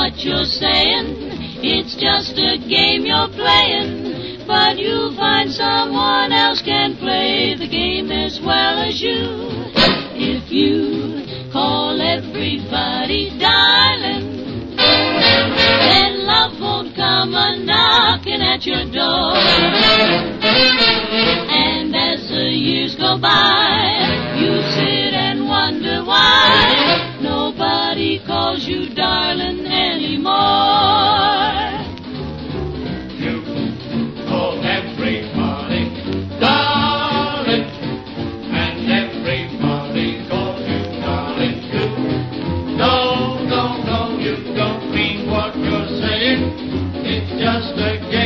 what you're saying. It's just a game you're playing, but you'll find someone else can play the game as well as you. If you call everybody darling, then love won't come a-knocking at your door. And as the years go by, you sit and wonder why nobody calls you darling anymore. You call everybody darling, and everybody calls you darling too. No, you don't mean what you're saying. It's just a game.